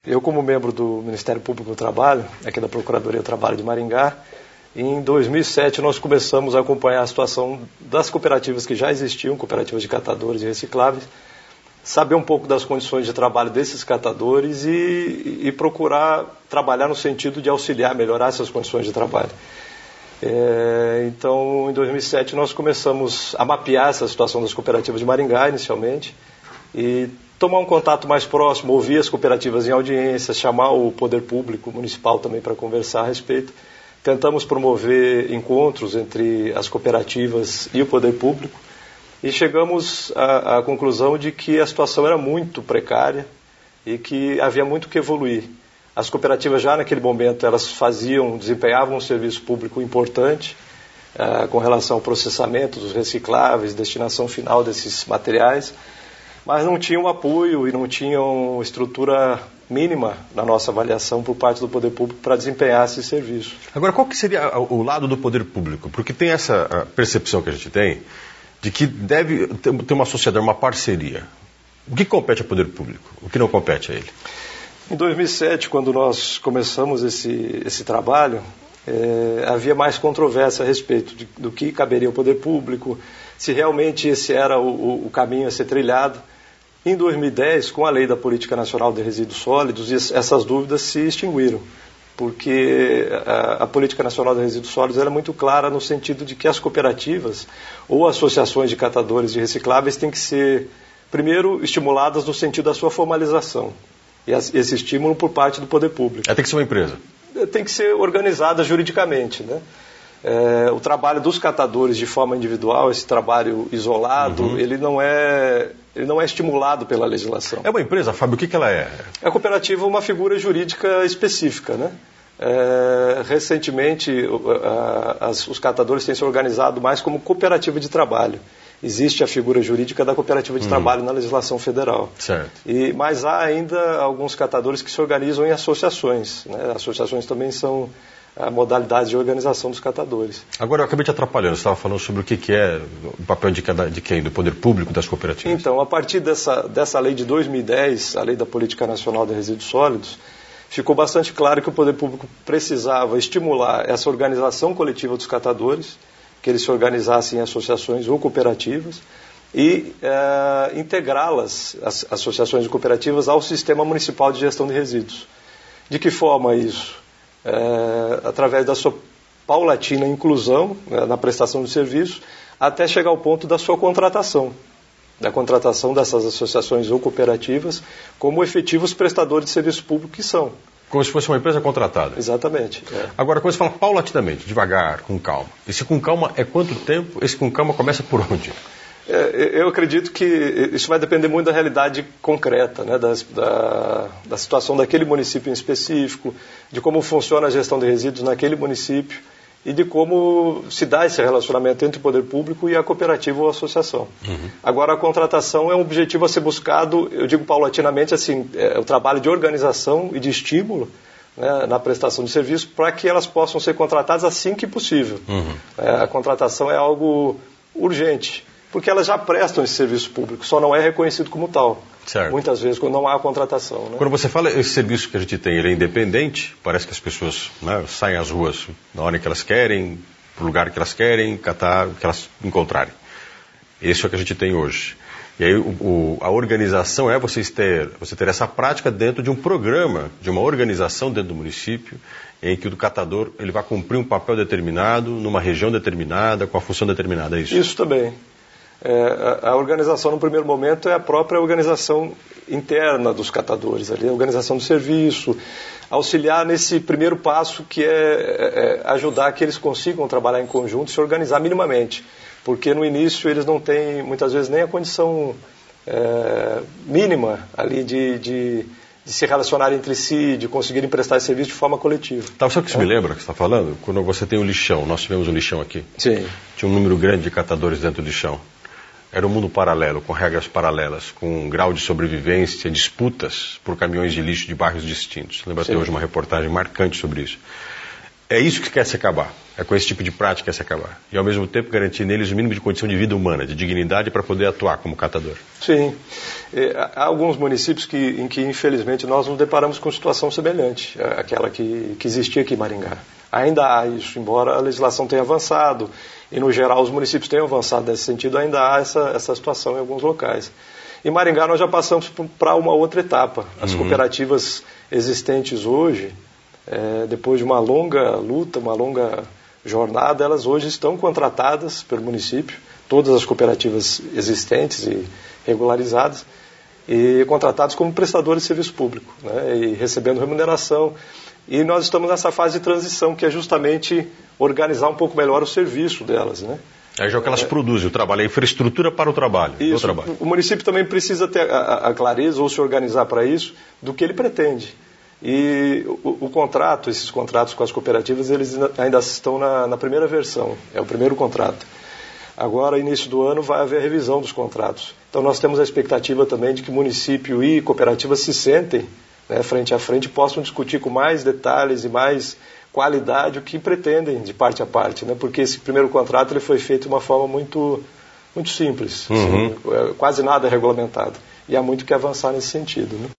Eu, como membro do Ministério Público do Trabalho, aqui da Procuradoria do Trabalho de Maringá, em 2007 nós começamos a acompanhar a situação das cooperativas que já existiam, cooperativas de catadores e recicláveis, saber um pouco das condições de trabalho desses catadores e procurar trabalhar no sentido de auxiliar, melhorar essas condições de trabalho. Então, em 2007 nós começamos a mapear essa situação das cooperativas de Maringá inicialmente e tomar um contato mais próximo, ouvir as cooperativas em audiências, chamar o poder público municipal também para conversar a respeito. Tentamos promover encontros entre as cooperativas e o poder público e chegamos à conclusão de que a situação era muito precária e que havia muito que evoluir. As cooperativas já naquele momento elas desempenhavam um serviço público importante com relação ao processamento dos recicláveis, destinação final desses materiais, mas não tinham apoio e não tinham estrutura mínima na nossa avaliação por parte do poder público para desempenhar esse serviço. Agora, qual que seria o lado do poder público? Porque tem essa percepção que a gente tem de que deve ter uma sociedade, uma parceria. O que compete ao poder público? O que não compete a ele? Em 2007, quando nós começamos esse trabalho, havia mais controvérsia a respeito do que caberia ao poder público, se realmente esse era o caminho a ser trilhado. Em 2010, com a Lei da Política Nacional de Resíduos Sólidos, essas dúvidas se extinguiram, porque a Política Nacional de Resíduos Sólidos era muito clara no sentido de que as cooperativas ou associações de catadores de recicláveis têm que ser, primeiro, estimuladas no sentido da sua formalização, e esse estímulo por parte do poder público. Tem que ser uma empresa? Tem que ser organizada juridicamente, né? O trabalho dos catadores de forma individual, esse trabalho isolado, ele não é estimulado pela legislação. É uma empresa, Fábio, o que ela é? A cooperativa é uma figura jurídica específica, né? Recentemente, os catadores têm se organizado mais como cooperativa de trabalho. Existe a figura jurídica da cooperativa de trabalho na legislação federal. Certo. Mas há ainda alguns catadores que se organizam em associações, né? Associações também são a modalidade de organização dos catadores. Agora, eu acabei te atrapalhando, você estava falando sobre o que é o papel de quem? Do poder público, das cooperativas? Então, a partir dessa lei de 2010, a Lei da Política Nacional de Resíduos Sólidos, ficou bastante claro que o poder público precisava estimular essa organização coletiva dos catadores, que eles se organizassem em associações ou cooperativas, e integrá-las, as associações e cooperativas, ao Sistema Municipal de Gestão de Resíduos. De que forma isso? Através da sua paulatina inclusão na prestação de serviço, até chegar ao ponto da sua contratação, da contratação dessas associações ou cooperativas como efetivos prestadores de serviço público que são. Como se fosse uma empresa contratada. Exatamente. Agora, quando você fala paulatinamente, devagar, com calma, esse com calma é quanto tempo? Esse com calma começa por onde? Eu acredito que isso vai depender muito da realidade concreta, né, da situação daquele município em específico, de como funciona a gestão de resíduos naquele município e de como se dá esse relacionamento entre o poder público e a cooperativa ou a associação. Agora, a contratação é um objetivo a ser buscado, eu digo paulatinamente, assim, é o trabalho de organização e de estímulo, né, na prestação de serviço para que elas possam ser contratadas assim que possível. A contratação é algo urgente, porque elas já prestam esse serviço público, só não é reconhecido como tal. Certo. Muitas vezes, quando não há contratação. Né? Quando você fala esse serviço que a gente tem, ele é independente, parece que as pessoas, né, saem às ruas na hora que elas querem, para o lugar que elas querem, catar o que elas encontrarem. Esse é o que a gente tem hoje. E aí a organização é você ter essa prática dentro de um programa, de uma organização dentro do município, em que o catador ele vai cumprir um papel determinado, numa região determinada, com a função determinada, é isso? Isso também. A organização, no primeiro momento, é a própria organização interna dos catadores, ali, a organização do serviço, auxiliar nesse primeiro passo que é ajudar que eles consigam trabalhar em conjunto e se organizar minimamente, porque no início eles não têm, muitas vezes, nem a condição mínima ali de se relacionar entre si, de conseguirem prestar esse serviço de forma coletiva. Tá, sabe o que isso me lembra que você está falando? Quando você tem um lixão, nós tivemos um lixão aqui. Sim. Tinha um número grande de catadores dentro do lixão. Era um mundo paralelo, com regras paralelas, com um grau de sobrevivência, disputas por caminhões de lixo de bairros distintos. Lembra até hoje uma reportagem marcante sobre isso. É isso que quer se acabar. É com esse tipo de prática que quer se acabar. E, ao mesmo tempo, garantir neles o mínimo de condição de vida humana, de dignidade, para poder atuar como catador. Sim. Há alguns municípios em que, infelizmente, nós nos deparamos com situação semelhante àquela que existia aqui em Maringá. Ainda há isso, embora a legislação tenha avançado, e, no geral, os municípios tenham avançado nesse sentido, ainda há essa situação em alguns locais. Em Maringá, nós já passamos para uma outra etapa. As cooperativas existentes hoje, depois de uma longa luta, uma longa jornada, elas hoje estão contratadas pelo município, todas as cooperativas existentes e regularizadas, e contratadas como prestadores de serviço público, né, e recebendo remuneração. E nós estamos nessa fase de transição, que é justamente organizar um pouco melhor o serviço delas, né? Aí já é o que elas produzem, o trabalho, a infraestrutura para o trabalho. Isso, trabalho. O município também precisa ter a clareza ou se organizar para isso do que ele pretende. E o contrato, esses contratos com as cooperativas, eles ainda estão na primeira versão, é o primeiro contrato. Agora, início do ano, vai haver a revisão dos contratos. Então, nós temos a expectativa também de que município e cooperativas se sentem, né, frente a frente, e possam discutir com mais detalhes e mais qualidade o que pretendem de parte a parte, né? Porque esse primeiro contrato ele foi feito de uma forma muito simples, assim, quase nada é regulamentado. E há muito que avançar nesse sentido, né?